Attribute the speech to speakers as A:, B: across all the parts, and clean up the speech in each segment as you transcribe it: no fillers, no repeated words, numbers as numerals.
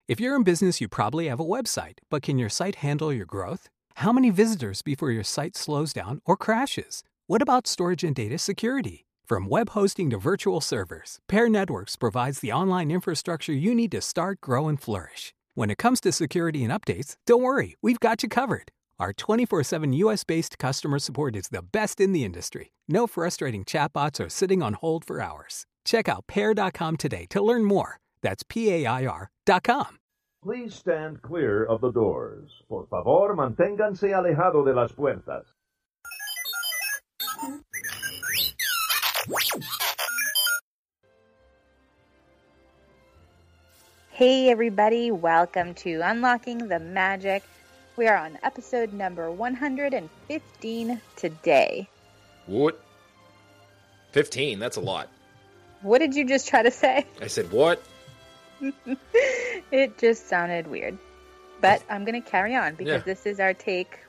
A: If you're in business, you probably have a website, but can your site handle your growth? How many visitors before your site slows down or crashes? What about storage and data security? From web hosting to virtual servers, Pair Networks provides the online infrastructure you need to start, grow, and flourish. When it comes to security and updates, don't worry, we've got you covered. Our 24/7 US-based customer support is the best in the industry. No frustrating chatbots or sitting on hold for hours. Check out pair.com today to learn more. That's PAIR.com.
B: Please stand clear of the doors. Por favor, manténganse alejado de las puertas.
C: Hey everybody, welcome to Unlocking the Magic. We are on episode number 115 today.
D: What? 15? That's a lot.
C: What did you just try to say?
D: I said what?
C: It just sounded weird. But I'm going to carry on because this is our take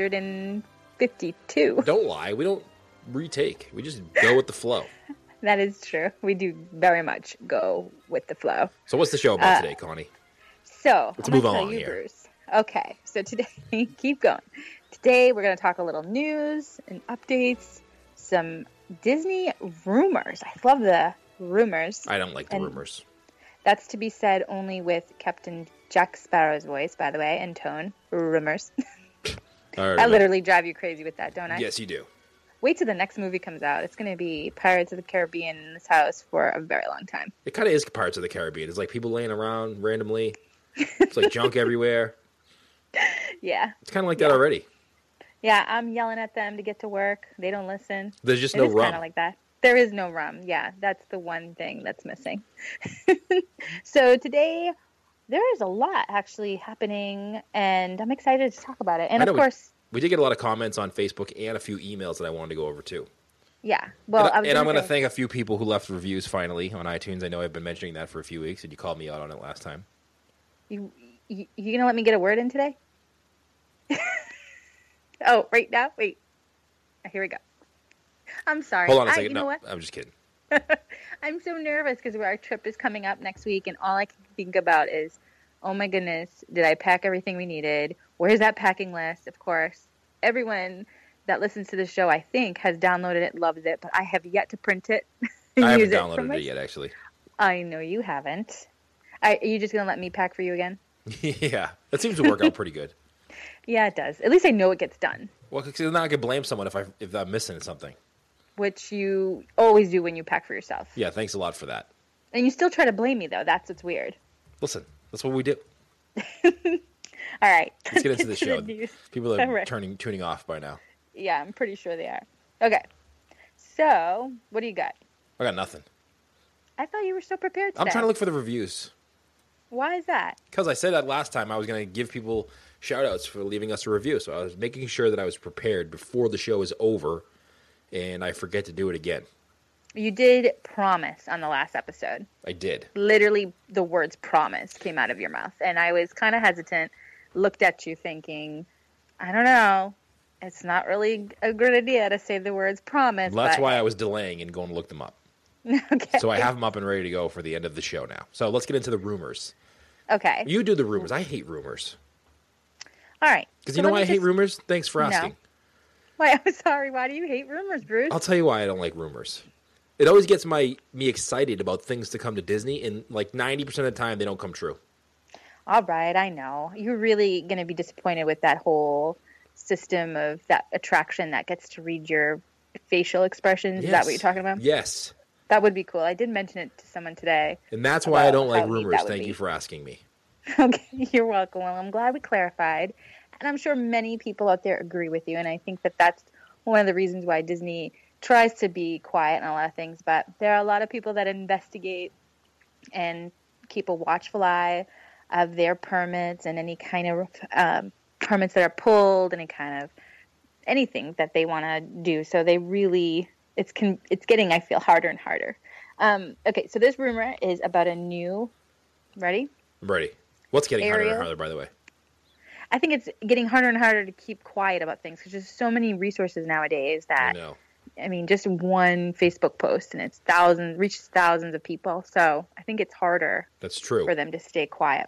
C: 152.
D: Don't lie. We don't retake. We just go with the flow.
C: That is true. We do very much go with the flow.
D: So what's the show about today, Connie?
C: So,
D: let's move on here.
C: Bruce. Okay, so today, keep going. Today we're going to talk a little news and updates, some Disney rumors. I love the rumors.
D: I don't like the rumors.
C: That's to be said only with Captain Jack Sparrow's voice, by the way, and tone. Rumors. I literally drive you crazy with that, don't I?
D: Yes, you do.
C: Wait till the next movie comes out. It's going to be Pirates of the Caribbean in this house for a very long time.
D: It kind of is Pirates of the Caribbean. It's like people laying around randomly. It's like junk everywhere.
C: Yeah.
D: It's kind of like that already.
C: Yeah, I'm yelling at them to get to work. They don't listen.
D: There's just no rum. It's
C: kind of like that. There is no rum. Yeah, that's the one thing that's missing. So today, there is a lot actually happening, and I'm excited to talk about it. And of course...
D: We did get a lot of comments on Facebook and a few emails that I wanted to go over too.
C: Yeah. Well,
D: I'm going to thank a few people who left reviews finally on iTunes. I know I've been mentioning that for a few weeks, and you called me out on it last time.
C: You going to let me get a word in today? Oh, right now? Wait. Here we go. I'm sorry.
D: Hold on a second.
C: You know what?
D: I'm just kidding.
C: I'm so nervous because our trip is coming up next week, and all I can think about is, oh my goodness, did I pack everything we needed? Where's that packing list? Of course, everyone that listens to the show, I think, has downloaded it, loves it, but I have yet to print it.
D: I haven't downloaded it yet, actually.
C: I know you haven't. Are you just going to let me pack for you again?
D: Yeah, that seems to work out pretty good.
C: Yeah, it does. At least I know it gets done.
D: Well, because then I could blame someone if I'm missing something.
C: Which you always do when you pack for yourself.
D: Yeah, thanks a lot for that.
C: And you still try to blame me, though. That's what's weird.
D: Listen, that's what we do.
C: All right.
D: Let's get into the show. People are tuning off by now.
C: Yeah, I'm pretty sure they are. Okay. So, what do you got?
D: I got nothing.
C: I thought you were so prepared today.
D: I'm trying to look for the reviews.
C: Why is that?
D: Because I said that last time I was going to give people shout-outs for leaving us a review. So I was making sure that I was prepared before the show is over, and I forget to do it again.
C: You did promise on the last episode.
D: I did.
C: Literally, the words promise came out of your mouth. And I was kind of hesitant, looked at you thinking, I don't know. It's not really a good idea to say the words promise.
D: That's why I was delaying and going to look them up.
C: Okay.
D: So I have them up and ready to go for the end of the show now. So let's get into the rumors.
C: Okay.
D: You do the rumors. I hate rumors.
C: All right.
D: Because you know why I hate rumors? Thanks for asking.
C: No. Why? I'm sorry. Why do you hate rumors, Bruce?
D: I'll tell you why I don't like rumors. It always gets me excited about things to come to Disney, and like 90% of the time, they don't come true.
C: All right, I know. You're really going to be disappointed with that whole system of that attraction that gets to read your facial expressions. Yes. Is that what you're talking about?
D: Yes.
C: That would be cool. I did mention it to someone today.
D: And that's why I don't like rumors. Thank you for asking me.
C: Okay, you're welcome. Well, I'm glad we clarified. And I'm sure many people out there agree with you. And I think that that's one of the reasons why Disney tries to be quiet on a lot of things. But there are a lot of people that investigate and keep a watchful eye of their permits and any kind of permits that are pulled, any kind of anything that they want to do. So they really, it's getting, I feel, harder and harder. Okay, so this rumor is about a new, ready?
D: I'm ready. What's getting harder and harder, by the way?
C: I think it's getting harder and harder to keep quiet about things because there's so many resources nowadays that, I mean, just one Facebook post and it's reaches thousands of people. So I think it's harder.
D: That's true.
C: For them to stay quiet.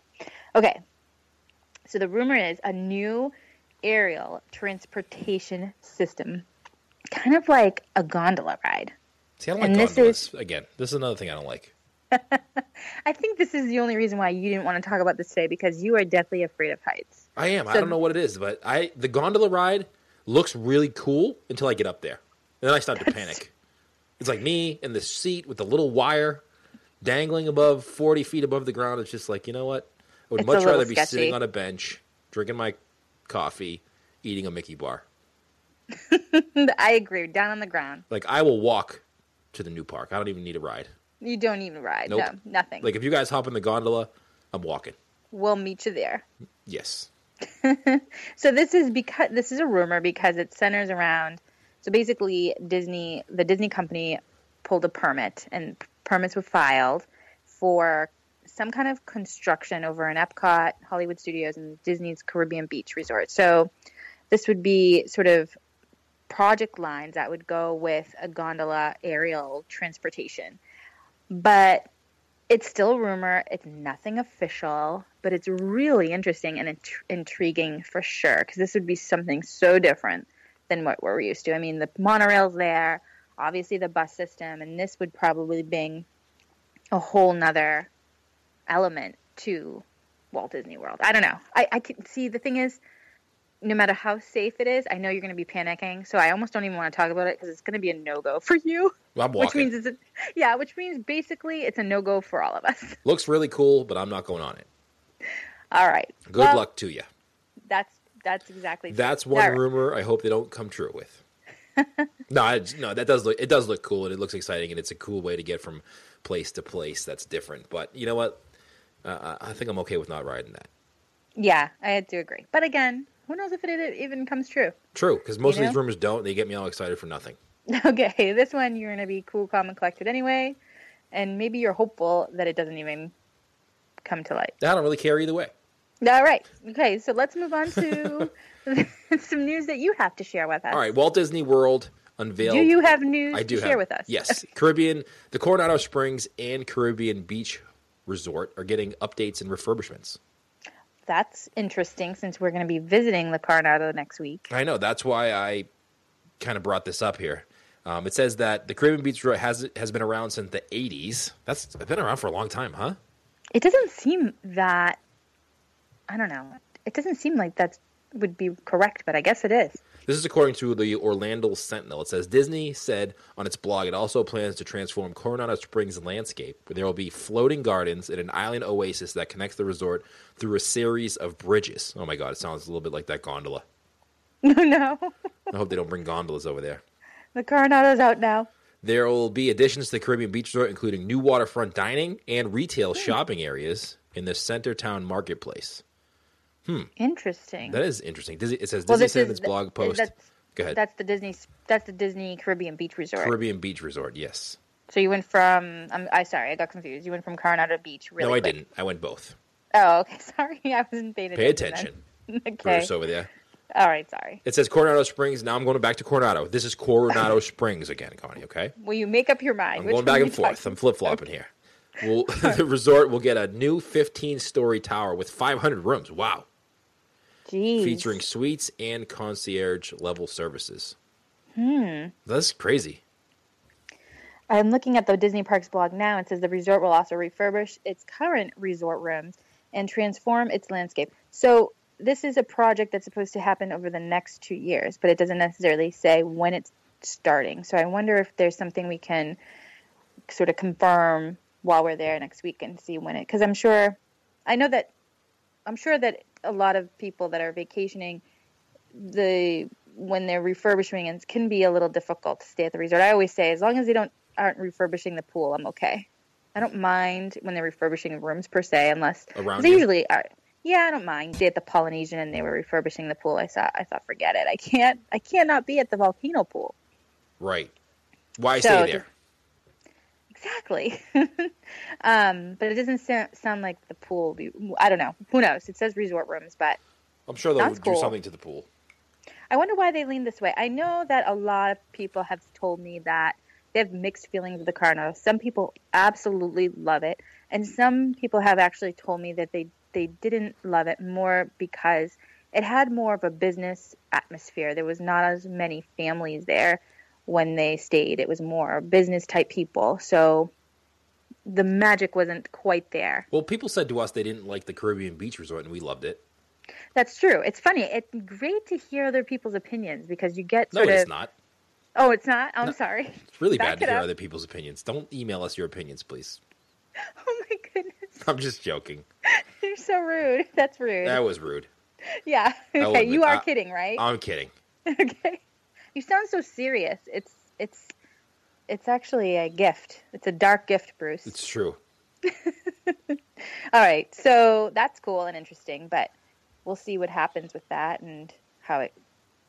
C: Okay. So the rumor is a new aerial transportation system, kind of like a gondola ride.
D: See, I don't like gondolas. Again, this is another thing I don't like.
C: I think this is the only reason why you didn't want to talk about this today, because you are deathly afraid of heights.
D: I am. I don't know what it is, but the gondola ride looks really cool until I get up there. And then I start to panic. It's like me in the seat with the little wire dangling above 40 feet above the ground. It's just like, you know what? I would much rather be sitting on a bench, drinking my coffee, eating a Mickey bar.
C: I agree. Down on the ground.
D: Like, I will walk to the new park. I don't even need a ride.
C: You don't even ride.
D: Nope.
C: No, nothing.
D: Like, if you guys hop in the gondola, I'm walking.
C: We'll meet you there.
D: Yes.
C: So this is a rumor because it centers around. So basically, the Disney company pulled a permit, and permits were filed for some kind of construction over in Epcot, Hollywood Studios, and Disney's Caribbean Beach Resort. So this would be sort of project lines that would go with a gondola aerial transportation. But it's still a rumor. It's nothing official, but it's really interesting and intriguing for sure, because this would be something so different than what we're used to. I mean, the monorail's there, obviously the bus system, and this would probably bring a whole nother element to Walt Disney World. I don't know. I can see, the thing is, no matter how safe it is, I know you're going to be panicking, so I almost don't even want to talk about it because it's going to be a no-go for you.
D: Well, I'm walking.
C: Which means basically it's a no-go for all of us.
D: Looks really cool, but I'm not going on it.
C: All right.
D: Good luck to you.
C: That's exactly true.
D: That's one rumor I hope they don't come true with. No, that does look cool, and it looks exciting, and it's a cool way to get from place to place that's different. But you know what? I think I'm okay with not riding that.
C: Yeah, I do agree. But again, who knows if it even comes true?
D: True, because most of these rumors don't. They get me all excited for nothing.
C: Okay, this one you're going to be cool, calm, and collected anyway, and maybe you're hopeful that it doesn't even come to light.
D: I don't really care either way.
C: All right. Okay, so let's move on to some news that you have to share with us.
D: All right, Walt Disney World unveiled.
C: Do you have news to share with us?
D: Yes. The Coronado Springs and Caribbean Beach Resort are getting updates and refurbishments.
C: That's interesting, since we're going to be visiting the Coronado next week.
D: I know. That's why I kind of brought this up here. It says that the Caribbean Beach Resort has been around since the 80s. That's been around for a long time, huh?
C: It doesn't seem that, I don't know. It doesn't seem like that would be correct, but I guess it is.
D: This is according to the Orlando Sentinel. It says Disney said on its blog it also plans to transform Coronado Springs landscape, where there will be floating gardens and an island oasis that connects the resort through a series of bridges. Oh my God, it sounds a little bit like that gondola.
C: No.
D: I hope they don't bring gondolas over there.
C: The Coronado's out now.
D: There will be additions to the Caribbean Beach Resort, including new waterfront dining and retail shopping areas in the Centertown Marketplace.
C: Interesting.
D: That is interesting. It says Disney said in its blog post. Go ahead.
C: That's the Disney Caribbean Beach Resort.
D: Caribbean Beach Resort, yes.
C: So you went from I got confused. You went from Coronado Beach really quick.
D: No, I didn't. I went both.
C: Oh, okay. Sorry. I wasn't paying attention.
D: Pay attention.
C: Okay.
D: Bruce over there.
C: All right, sorry.
D: It says Coronado Springs. Now I'm going back to Coronado. This is Coronado Springs again, Connie, okay?
C: Will you make up your mind?
D: I'm going back and forth. I'm flip-flopping here. The resort will get a new 15-story tower with 500 rooms. Wow.
C: Jeez.
D: Featuring suites and concierge-level services. That's crazy.
C: I'm looking at the Disney Parks blog now. It says the resort will also refurbish its current resort rooms and transform its landscape. So this is a project that's supposed to happen over the next 2 years, but it doesn't necessarily say when it's starting. So I wonder if there's something we can sort of confirm while we're there next week and see when it, because I'm sure that a lot of people that are vacationing, when they're refurbishing, it can be a little difficult to stay at the resort. I always say, as long as they aren't refurbishing the pool, I'm okay. I don't mind when they're refurbishing rooms per se, unless they usually are. Yeah, I don't mind. They at the Polynesian and they were refurbishing the pool. I thought, forget it. I can't not be at the volcano pool.
D: Right. Why stay there?
C: Exactly. But it doesn't sound like the pool. I don't know. Who knows? It says resort rooms, but
D: I'm sure they'll do something to the pool.
C: I wonder why they lean this way. I know that a lot of people have told me that they have mixed feelings with the Coronado. Some people absolutely love it, and some people have actually told me that they they didn't love it more because it had more of a business atmosphere. There was not as many families there when they stayed. It was more business type people. So the magic wasn't quite there.
D: Well, people said to us they didn't like the Caribbean Beach Resort, and we loved it.
C: That's true. It's funny. It's great to hear other people's opinions because you get
D: No, it's not.
C: Oh, it's not? I'm
D: No.
C: sorry.
D: It's really
C: Back
D: bad to
C: it
D: hear
C: up.
D: other people's opinions. Don't email us your opinions, please.
C: Oh my goodness.
D: I'm just joking.
C: You're so rude. That's rude.
D: That was rude.
C: Yeah.
D: I'll
C: Okay,
D: admit-
C: you are kidding, right?
D: I'm kidding.
C: Okay. You sound so serious. It's actually a gift. It's a dark gift, Bruce.
D: It's true.
C: All right. So that's cool and interesting, but we'll see what happens with that and how it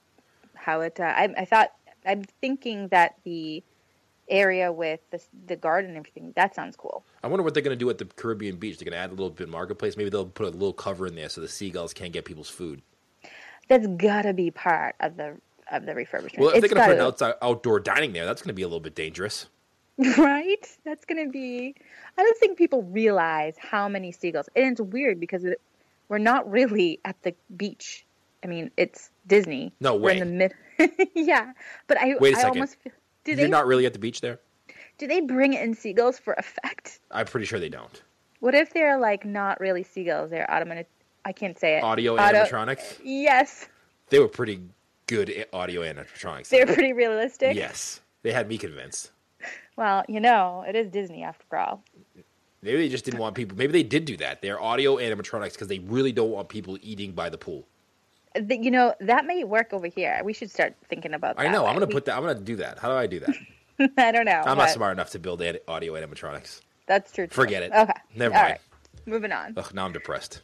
C: I'm thinking that the area with the garden and everything, that sounds cool.
D: I wonder what they're going to do at the Caribbean Beach. They're going to add a little bit marketplace. Maybe they'll put a little cover in there so the seagulls can't get people's food.
C: That's gotta be part of the refurbishment.
D: Well, if
C: It's
D: they're going to
C: gotta-
D: put an outdoor dining there, that's going to be a little bit dangerous.
C: Right? That's going to be... I don't think people realize how many seagulls... And it's weird because we're not really at the beach. I mean, it's Disney.
D: No
C: We're
D: way.
C: in the mid... Yeah. But
D: Wait a
C: I
D: second.
C: almost feel...
D: You're not really at the beach there?
C: Do they bring in seagulls for effect?
D: I'm pretty sure they don't.
C: What if they're like not really seagulls? They're I can't say it.
D: Audio animatronics?
C: Yes.
D: They were pretty good audio animatronics.
C: They're pretty realistic.
D: Yes. They had me convinced.
C: Well, it is Disney after all.
D: Maybe they just didn't want people. Maybe they did do that. They're audio animatronics because they really don't want people eating by the pool.
C: That may work over here. We should start thinking about that.
D: I know. I'm
C: way.
D: going to do that. How do I do that?
C: I don't know.
D: I'm not
C: but
D: smart enough to build audio animatronics.
C: That's true.
D: Forget it.
C: Okay.
D: Never
C: All
D: mind.
C: right. Moving on.
D: Ugh, now I'm depressed.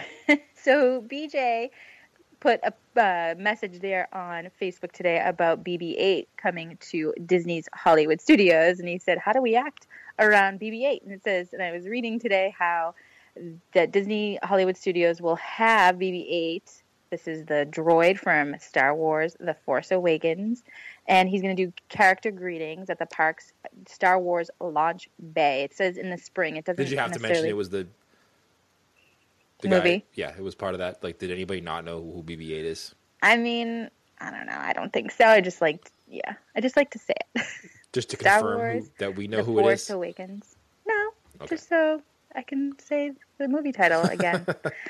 C: So BJ put a message there on Facebook today about BB-8 coming to Disney's Hollywood Studios, and he said, "How do we act around BB-8?" And it says, and I was reading today how that Disney Hollywood Studios will have BB-8. This is the droid from Star Wars: The Force Awakens, and he's going to do character greetings at the park's Star Wars launch bay. It says in the spring. It doesn't.
D: Did you have to mention
C: necessarily-
D: it was the
C: movie?
D: Guy? Yeah, it was part of that. Like, did anybody not know who BB-8 is?
C: I mean, I don't know. I don't think so. I just like to say it.
D: Just to
C: Star
D: confirm
C: Wars,
D: that we know
C: The
D: who it
C: Force
D: is.
C: Awakens. No,
D: Okay.
C: just so I can say the movie title again.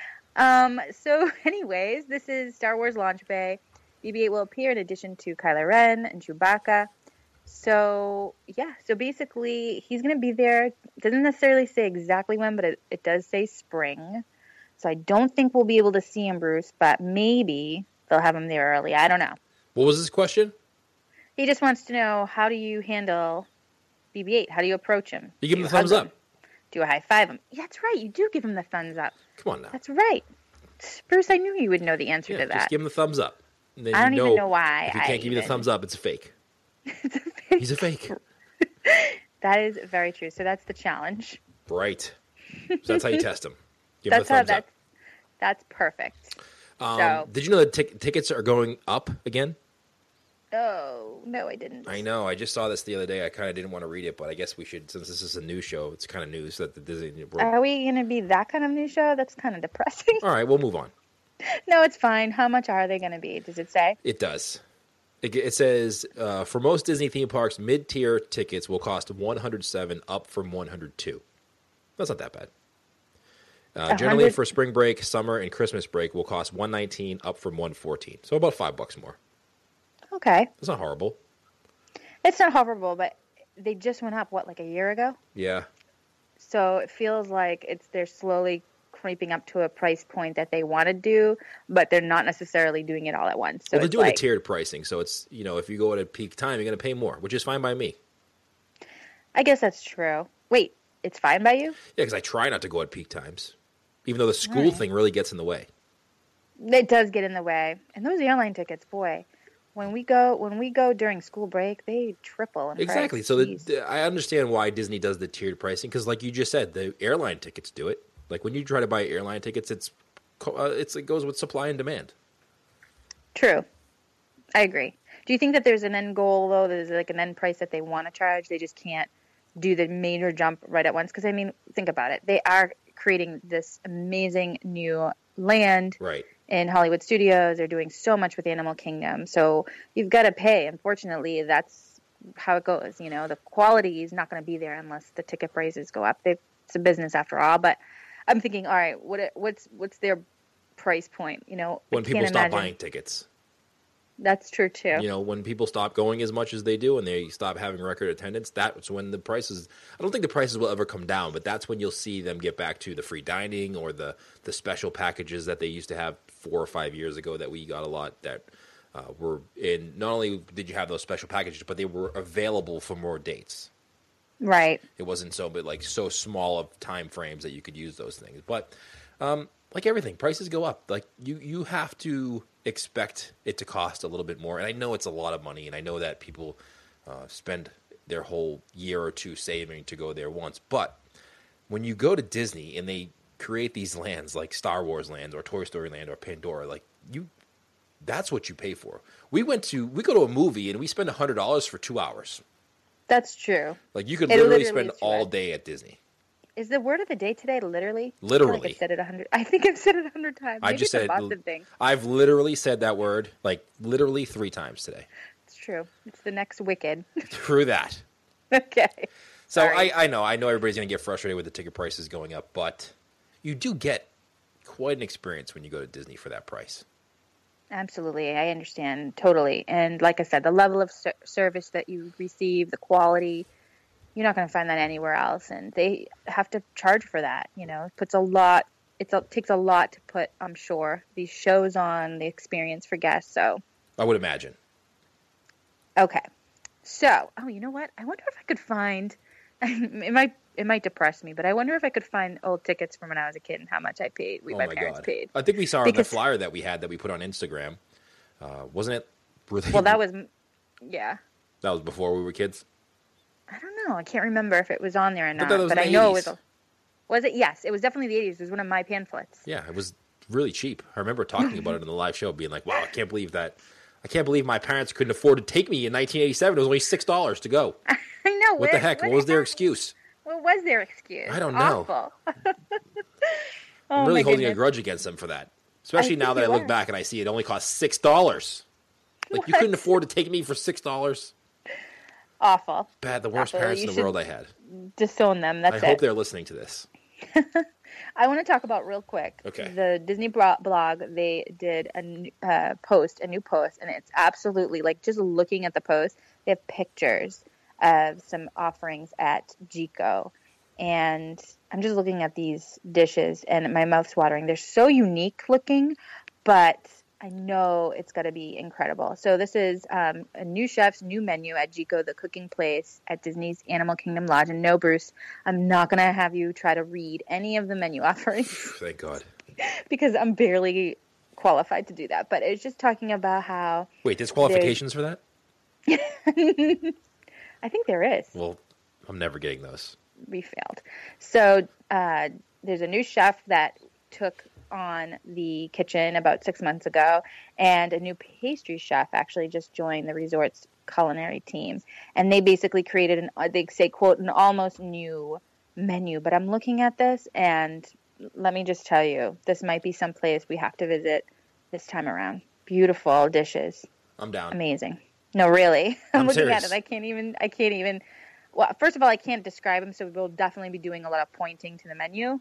C: So anyways, this is Star Wars Launch Bay. BB-8 will appear in addition to Kylo Ren and Chewbacca. So yeah, so basically he's going to be there. It doesn't necessarily say exactly when, but it does say spring. So I don't think we'll be able to see him, Bruce, but maybe they'll have him there early. I don't know.
D: What was his question?
C: He just wants to know, how do you handle BB-8? How do you approach him?
D: You give him
C: Do
D: the thumbs
C: hug him?
D: up.
C: Do you high five him? Yeah, that's right. You do give him the thumbs up.
D: Come on now.
C: That's right. Bruce, I knew you would know the answer
D: Yeah,
C: to that.
D: just give him the thumbs up. And then
C: I don't
D: you
C: even know why
D: If he
C: I
D: can't give you the
C: even-
D: thumbs up, it's a fake.
C: It's a fake.
D: He's a fake.
C: That is very true. So that's the challenge.
D: Right. So that's how you test him. Give him a
C: That's how
D: thumbs up.
C: that's perfect. So
D: Did you know that tickets are going up again?
C: no, I didn't.
D: I know. I just saw this the other day. I kind of didn't want to read it, but I guess we should, since this is a news show, it's kind of news that the Disney World.
C: Are we going to be that kind of news show? That's kind of depressing.
D: All right, we'll move on.
C: No, it's fine. How much are they going to be? Does it say?
D: It does. It says, for most Disney theme parks, mid-tier tickets will cost $107, up from $102. That's not that bad. Generally,
C: 100
D: for spring break, summer, and Christmas break, will cost $119, up from $114. So about $5 more.
C: Okay.
D: That's not horrible.
C: It's not horrible, but they just went up, like a year ago?
D: Yeah.
C: So it feels like they're slowly creeping up to a price point that they want to do, but they're not necessarily doing it all at once. So
D: Well, they're
C: it's
D: doing
C: like,
D: a tiered pricing, so it's, if you go at a peak time, you're going to pay more, which is fine by me.
C: I guess that's true. Wait, it's fine by you?
D: Yeah, because I try not to go at peak times, even though the school
C: Right.
D: thing really gets in the way.
C: It does get in the way. And those airline tickets, boy, when we go during school break, they triple in
D: Exactly.
C: price.
D: So
C: Jeez.
D: I understand why Disney does the tiered pricing, because like you just said, the airline tickets do it. Like when you try to buy airline tickets, it goes with supply and demand.
C: True. I agree. Do you think that there's an end goal, though? There's like an end price that they want to charge? They just can't do the major jump right at once? Because, I mean, think about it. They are creating this amazing new land
D: Right.
C: in Hollywood Studios. They're doing so much with Animal Kingdom. So you've got to pay. Unfortunately, that's how it goes. You know, the quality is not going to be there unless the ticket prices go up. It's a business after all. But I'm thinking, all right, what's their price point? You know,
D: When people stop buying tickets.
C: That's true too.
D: You know, when people stop going as much as they do and they stop having record attendance, that's when the prices, I don't think the prices will ever come down, but that's when you'll see them get back to the free dining or the special packages that they used to have 4 or 5 years ago that we got a lot that were in. Not only did you have those special packages, but they were available for more dates.
C: Right.
D: It wasn't so small of time frames that you could use those things. But like everything, prices go up. Like you have to expect it to cost a little bit more. And I know it's a lot of money, and I know that people spend their whole year or two saving to go there once. But when you go to Disney and they create these lands like Star Wars Land or Toy Story Land or Pandora, like that's what you pay for. We go to a movie and we spend $100 for 2 hours.
C: That's true.
D: Like you could literally spend all day at Disney.
C: Is the word of the day today literally?
D: Literally.
C: I think I've said it 100 times.
D: I
C: Maybe
D: just
C: it's
D: said
C: a Boston thing.
D: I've literally said that word like literally 3 times today.
C: It's true. It's the next Wicked.
D: True that.
C: Okay.
D: So I know everybody's going to get frustrated with the ticket prices going up, but you do get quite an experience when you go to Disney for that price.
C: Absolutely. I understand totally. And like I said, the level of service that you receive, the quality, you're not going to find that anywhere else. And they have to charge for that. You know, it takes a lot to put, I'm sure, these shows on, the experience for guests. So
D: I would imagine.
C: Okay. So, you know what? I wonder if I could find, it might depress me, but I wonder if I could find old tickets from when I was a kid and how much I paid. My parents paid.
D: I think we saw on the flyer that we had that we put on Instagram. Wasn't it?
C: Well, that was, yeah.
D: That was before we were kids?
C: I don't know. I can't remember if it was on there or not,
D: but
C: I know it was. Was it? Yes, it was definitely the 80s. It was one of my pamphlets.
D: Yeah, it was really cheap. I remember talking about it in the live show, being like, wow, I can't believe my parents couldn't afford to take me in 1987. It was only $6 to go.
C: I know.
D: What the heck? What was their excuse?
C: What was their excuse?
D: I don't know.
C: Awful.
D: I'm really holding a grudge against them for that. Especially now that I look back and I see it only cost $6. Like, you couldn't afford to take me for $6?
C: Awful.
D: Bad. The worst parents in the world I had.
C: Disown them. That's it.
D: I hope they're listening to this.
C: I want to talk about real quick.
D: Okay.
C: The Disney blog, they did a new post, and it's absolutely, like, just looking at the post, they have pictures of some offerings at Jiko. And I'm just looking at these dishes, and my mouth's watering. They're so unique looking, but I know it's got to be incredible. So this is a new chef's new menu at Jiko, the cooking place at Disney's Animal Kingdom Lodge. And no, Bruce, I'm not going to have you try to read any of the menu offerings.
D: Thank God.
C: Because I'm barely qualified to do that. But it's just talking about how...
D: Wait, there's qualifications for that?
C: I think there is.
D: Well, I'm never getting those.
C: We failed. So there's a new chef that took on the kitchen about 6 months ago, and a new pastry chef actually just joined the resort's culinary team, and they basically created they say, quote, an almost new menu. But I'm looking at this, and let me just tell you, this might be some place we have to visit this time around. Beautiful dishes.
D: I'm down.
C: Amazing. No, really. I'm looking
D: serious.
C: at it. I can't even well, first of all, I can't describe them, so we'll definitely be doing a lot of pointing to the menu.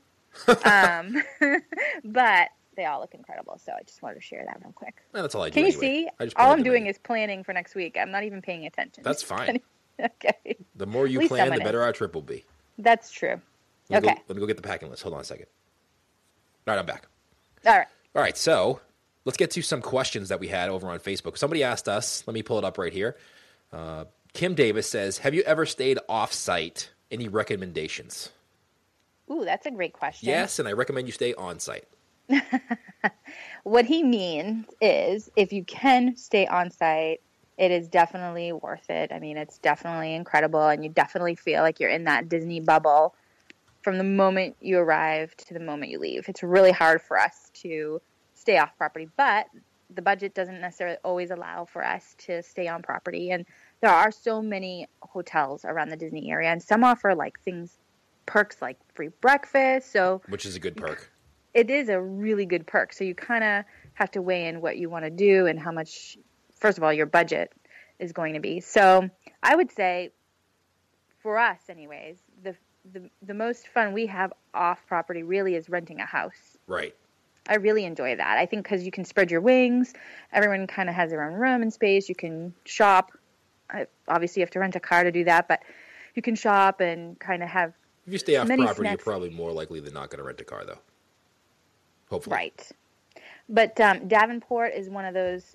C: But they all look incredible, so I just wanted to share that real quick.
D: Well, that's all I do.
C: Can you
D: anyway.
C: see? All I'm doing is planning for next week. I'm not even paying attention.
D: That's fine.
C: Okay.
D: The more you plan, the better our trip will be.
C: That's true.
D: Let me go get the packing list. Hold on a second. All right, I'm back.
C: All
D: right, so let's get to some questions that we had over on Facebook. Somebody asked us, let me pull it up right here. Kim Davis says, have you ever stayed off-site? Any recommendations?
C: Ooh, that's a great question.
D: Yes, and I recommend you stay on-site.
C: What he means is, if you can stay on-site, it is definitely worth it. I mean, it's definitely incredible, and you definitely feel like you're in that Disney bubble from the moment you arrive to the moment you leave. It's really hard for us to stay off property, but the budget doesn't necessarily always allow for us to stay on property. And there are so many hotels around the Disney area, and some offer like things perks like free breakfast. So
D: Which is a good perk.
C: it is a really good perk. So you kind of have to weigh in what you want to do and how much, first of all, your budget is going to be. So I would say, for us anyways, the most fun we have off property really is renting a house.
D: Right.
C: I really enjoy that. I think because you can spread your wings. Everyone kind of has their own room and space. You can shop. Obviously, you have to rent a car to do that, but you can shop and kind of have
D: If you stay off
C: many
D: property,
C: snacks.
D: you're probably more likely than not going to rent a car, though. Hopefully.
C: Right. But Davenport is one of those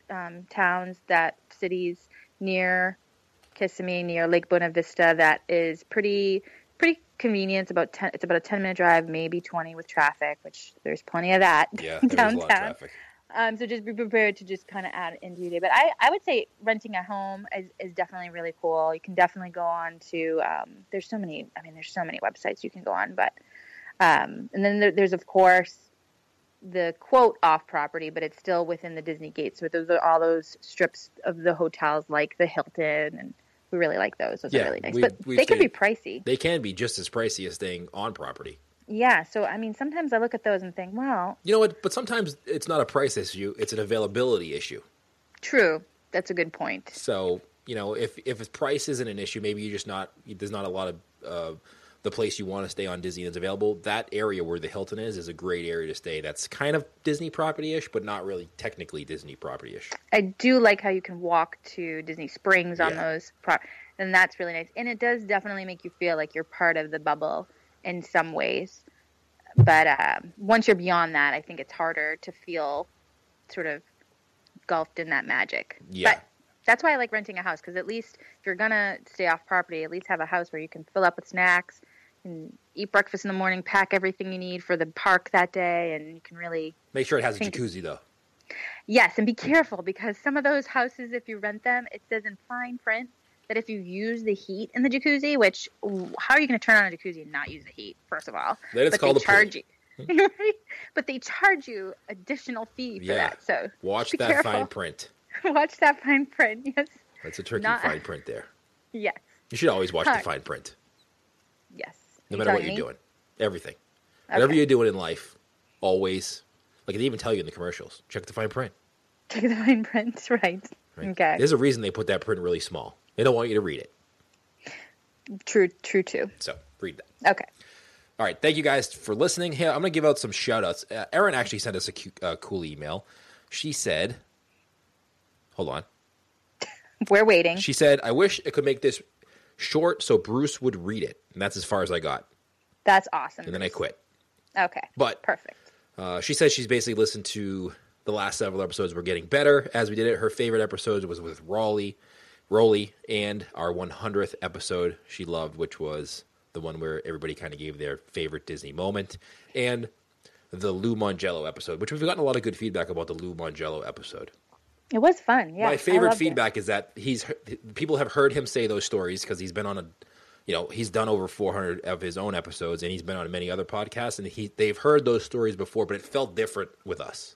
C: cities near Kissimmee, near Lake Buena Vista, that is pretty convenient. It's about a 10-minute drive, maybe 20 with traffic, which there's plenty of that
D: Yeah, there's
C: downtown.
D: a lot of traffic.
C: So just be prepared to just kind of add into your day. But I would say renting a home is definitely really cool. You can definitely go on to there's so many websites you can go on, but and then there's of course the quote off property, but it's still within the Disney gates. So those are all those strips of the hotels like the Hilton, and we really like those. Those are really nice, but they can be pricey.
D: They can be just as pricey as staying on property.
C: Yeah, so I mean, sometimes I look at those and think, well,
D: You know what? But sometimes it's not a price issue; it's an availability issue.
C: true. That's a good point.
D: So if price isn't an issue, maybe there's not a lot of the place you want to stay on Disney that's available. That area where the Hilton is a great area to stay. That's kind of Disney property-ish, but not really technically Disney property-ish.
C: I do like how you can walk to Disney Springs on
D: Yeah.
C: those, and that's really nice. And it does definitely make you feel like you're part of the bubble in some ways. But once you're beyond that, I think it's harder to feel sort of engulfed in that magic.
D: Yeah.
C: But that's why I like renting a house, because at least if you're going to stay off property, at least have a house where you can fill up with snacks and eat breakfast in the morning, pack everything you need for the park that day, and you can really...
D: Make sure it has a
C: Think-
D: jacuzzi, though.
C: Yes, and be careful, because some of those houses, if you rent them, it says in fine print that if you use the heat in the jacuzzi, which, how are you going to turn on a jacuzzi and not use the heat, first of all?
D: Then it's
C: But
D: called
C: they
D: a pool.
C: charge you. Right? But they charge you additional fee for
D: Yeah.
C: that. So
D: Watch
C: be
D: that
C: careful.
D: fine print.
C: Watch that fine print. Yes.
D: That's a tricky
C: Not-
D: fine print there.
C: Yes.
D: You should always watch the
C: Huh.
D: fine print,
C: Yes.
D: no
C: You
D: matter what
C: telling
D: you're
C: me?
D: doing. Everything. Whatever
C: Okay.
D: you're doing in life, always. Like they even tell you in the commercials, check the fine print.
C: Check the fine print. Right.
D: Right?
C: Okay.
D: There's a reason they put that print really small. They don't want you to read it.
C: True too.
D: So read that.
C: Okay.
D: All right. Thank you guys for listening. Here, I'm going to give out some shout outs. Erin actually sent us a cool email. She said, hold on.
C: We're waiting.
D: She said, I wish it could make this short so Bruce would read it. And that's as far as I got.
C: That's awesome.
D: And then I quit.
C: Okay.
D: But
C: Perfect.
D: she says she's basically listened to the last several episodes. We're getting better as we did it. Her favorite episode was with Rolly, and our 100th episode she loved, which was the one where everybody kind of gave their favorite Disney moment, and the Lou Mongello episode, which we've gotten a lot of good feedback about the Lou Mongello episode.
C: It was fun. Yeah.
D: My favorite
C: I loved it.
D: feedback is that people have heard him say those stories because he's been on he's done over 400 of his own episodes, and he's been on many other podcasts, and they've heard those stories before, but it felt different with us.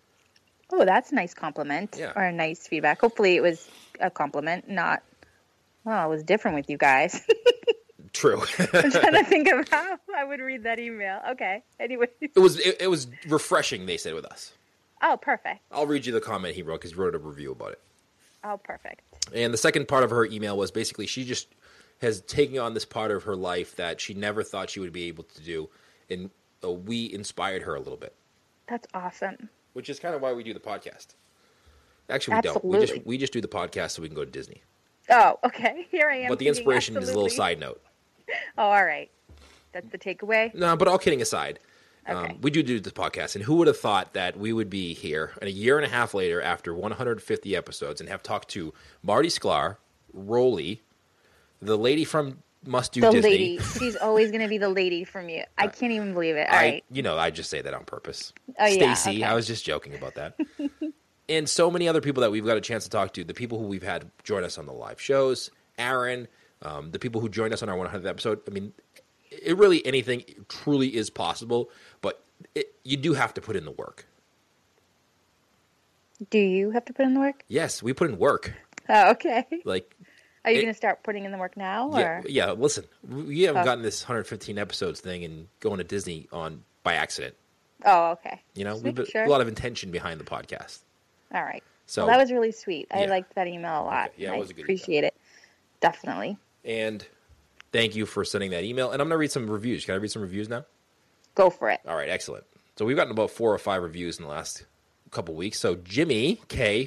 C: Oh, that's a nice compliment.
D: Yeah.
C: Or a nice feedback. Hopefully it was a compliment, not, well, it was different with you guys.
D: True.
C: I'm trying to think of how I would read that email. Okay. Anyways.
D: It was refreshing, they said, with us.
C: Oh, perfect.
D: I'll read you the comment he wrote because he wrote a review about it.
C: Oh, perfect.
D: And the second part of her email was basically she just has taken on this part of her life that she never thought she would be able to do, and we inspired her a little bit,
C: That's awesome.
D: which is kind of why we do the podcast. Actually, we don't.
C: Absolutely.
D: We just do the podcast so we can go to Disney.
C: Oh, okay. Here I am.
D: But the
C: thinking,
D: inspiration is a little
C: absolutely.
D: side note.
C: Oh, all right. That's the takeaway?
D: No, but all kidding aside,
C: Okay.
D: we do the podcast, and who would have thought that we would be here and a year and a half later after 150 episodes and have talked to Marty Sklar, Rolly, the lady from Must Do
C: The
D: Disney.
C: lady. She's always going to be the lady from you. I can't even believe it. All right.
D: I just say that on purpose.
C: Oh, yeah,
D: Stacy,
C: okay.
D: I was just joking about that. And so many other people that we've got a chance to talk to, the people who we've had join us on the live shows, Aaron, the people who joined us on our 100th episode. I mean, it really, anything truly is possible, but you do have to put in the work.
C: Do you have to put in the work?
D: Yes, we put in work.
C: Oh, okay.
D: Like,
C: Are you going to start putting in the work now? Or?
D: Yeah. Listen, we haven't gotten this 115 episodes thing and going to Disney on by accident.
C: Oh, okay.
D: You know,
C: Just
D: we've
C: making
D: put a lot of intention behind the podcast.
C: All right.
D: So
C: well, that was really sweet. I
D: Yeah.
C: liked that email a lot.
D: Okay. Yeah, it was a good
C: appreciate it. Definitely.
D: And thank you for sending that email. And I'm going to read some reviews. Can I read some reviews now?
C: Go for it.
D: All right, excellent. So we've gotten about 4 or 5 reviews in the last couple weeks. So Jimmy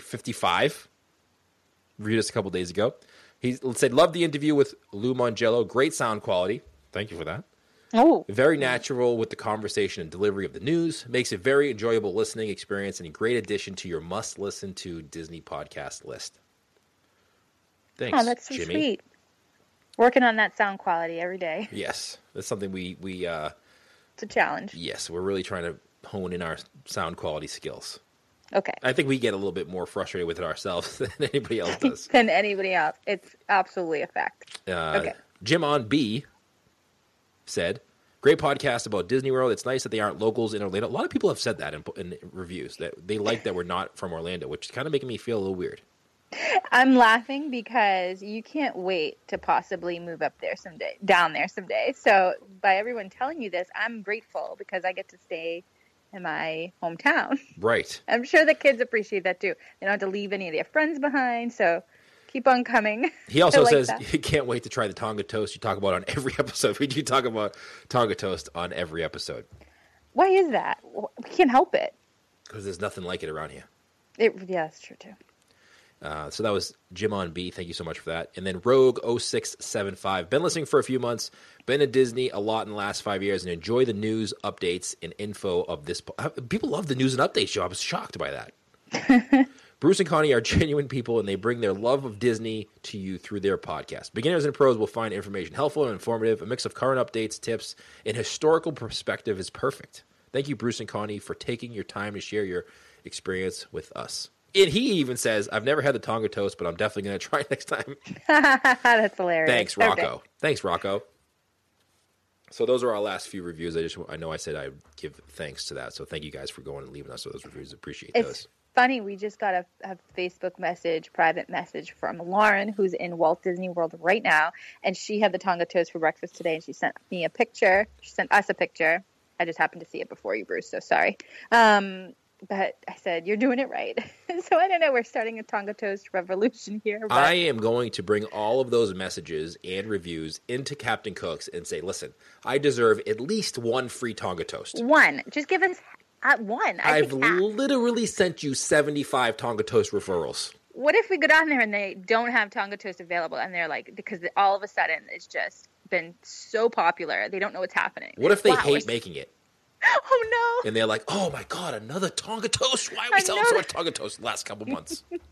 D: K55 reviewed us a couple days ago. He said, "Love the interview with Lou Mongello. Great sound quality." Thank you for that.
C: Oh,
D: Very natural with the conversation and delivery of the news. Makes it very enjoyable listening experience and a great addition to your must-listen to Disney podcast list. Thanks,
C: oh, that's so
D: Jimmy.
C: sweet. Working on that sound quality every day.
D: Yes, that's something we
C: It's a challenge.
D: yes, we're really trying to hone in our sound quality skills.
C: Okay.
D: I think we get a little bit more frustrated with it ourselves than anybody else does.
C: Than anybody else. It's absolutely a fact. Okay.
D: Jim on B said, "Great podcast about Disney World. It's nice that they aren't locals in Orlando." A lot of people have said that in reviews, that they like that we're not from Orlando, which is kind of making me feel a little weird.
C: I'm laughing because you can't wait to possibly move down there someday. So by everyone telling you this, I'm grateful because I get to stay in my hometown.
D: Right.
C: I'm sure the kids appreciate that too. They don't have to leave any of their friends behind, so keep on coming.
D: He also
C: I like
D: says
C: that.
D: he can't wait to try the Tonga toast you talk about on every episode. We do talk about Tonga toast on every episode
C: Why is that? We can't help it.
D: because there's nothing like it around here.
C: Yeah, that's true too.
D: So that was Jim on B. Thank you so much for that. And then Rogue0675. Been listening for a few months. Been to Disney a lot in the last 5 years and enjoy the news, updates, and info of this. People love the news and updates show. I was shocked by that. Bruce and Connie are genuine people, and they bring their love of Disney to you through their podcast. Beginners and pros will find information helpful and informative. A mix of current updates, tips, and historical perspective is perfect. Thank you, Bruce and Connie, for taking your time to share your experience with us. And he even says, "I've never had the Tonga toast, but I'm definitely going to try next time."
C: That's hilarious.
D: Thanks, Rocco.
C: Okay.
D: Thanks, Rocco. So those are our last few reviews. I know I said I'd give thanks to that. So thank you guys for going and leaving us those reviews. Appreciate
C: It's
D: those.
C: funny. We just got a Facebook message, private message from Lauren, who's in Walt Disney World right now, and she had the Tonga toast for breakfast today, and she sent me a picture. She sent us a picture. I just happened to see it before you, Bruce, so sorry. But I said, you're doing it right. So I don't know. We're starting a Tonga toast revolution here. But
D: I am going to bring all of those messages and reviews into Captain Cook's and say, listen, I deserve at least one free Tonga toast.
C: one. Just give us one.
D: I've literally sent you 75 Tonga toast referrals.
C: What if we go down there and they don't have Tonga toast available, and they're like, because all of a sudden it's just been so popular, they don't know what's happening.
D: What if they hate making it?
C: Oh, no.
D: And they're like, oh, my God, another Tonga toast? Why are we selling so much Tonga toast the last couple months?
C: Yeah.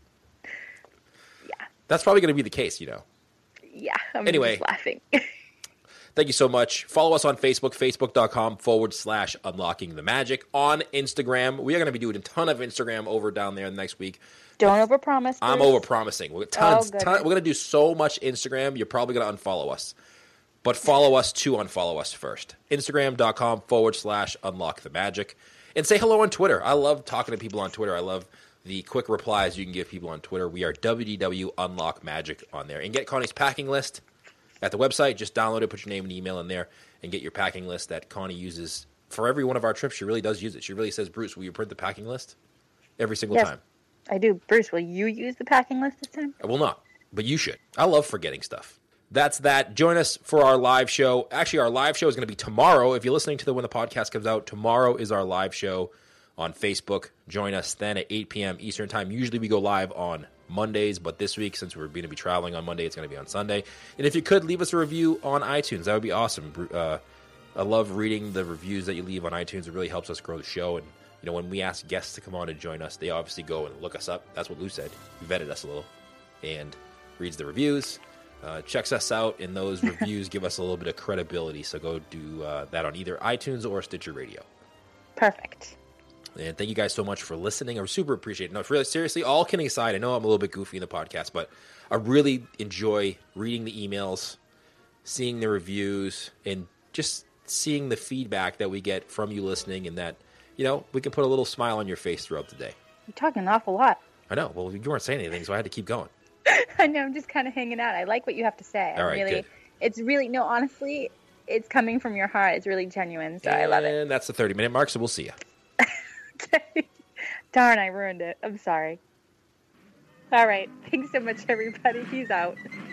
D: That's probably going to be the case, you know.
C: Yeah. I'm
D: Anyway.
C: just laughing.
D: Thank you so much. Follow us on Facebook, facebook.com/unlocking the magic. On Instagram, we are going to be doing a ton of Instagram over down there next week.
C: Don't overpromise.
D: I'm
C: Bruce.
D: overpromising. We're going to do so much Instagram, you're probably going to unfollow us. But follow us to unfollow us first. Instagram.com/unlock the magic. And say hello on Twitter. I love talking to people on Twitter. I love the quick replies you can give people on Twitter. We are WDW Unlock Magic on there. And get Connie's packing list at the website. Just download it, put your name and email in there, and get your packing list that Connie uses for every one of our trips. She really does use it. She really says, Bruce, will you print the packing list? Every single time.
C: I do. Bruce, will you use the packing list this time?
D: I will not, but you should. I love forgetting stuff. That's that. Join us for our live show. Actually, our live show is going to be tomorrow. If you're listening to when the podcast comes out, tomorrow is our live show on Facebook. Join us then at 8 p.m. Eastern Time. Usually we go live on Mondays, but this week, since we're going to be traveling on Monday, it's going to be on Sunday. And if you could, leave us a review on iTunes. That would be awesome. I love reading the reviews that you leave on iTunes. It really helps us grow the show. And, you know, when we ask guests to come on and join us, they obviously go and look us up. That's what Lou said. He vetted us a little and reads the reviews. Checks us out, and those reviews give us a little bit of credibility. So go do that on either iTunes or Stitcher Radio.
C: Perfect.
D: And thank you guys so much for listening. I super appreciate it. No, really, seriously, all kidding aside, I know I'm a little bit goofy in the podcast, but I really enjoy reading the emails, seeing the reviews, and just seeing the feedback that we get from you listening, and that, you know, we can put a little smile on your face throughout the day.
C: You're talking an awful lot.
D: I know. Well, you weren't saying anything, so I had to keep going.
C: I know, I'm just kind of hanging out. I like what you have to say.
D: All right, good.
C: It's really, no, honestly, it's coming from your heart. It's really genuine, so I love it.
D: And that's the 30-minute mark, so we'll see you.
C: Okay. Darn, I ruined it. I'm sorry. All right. Thanks so much, everybody. Peace out.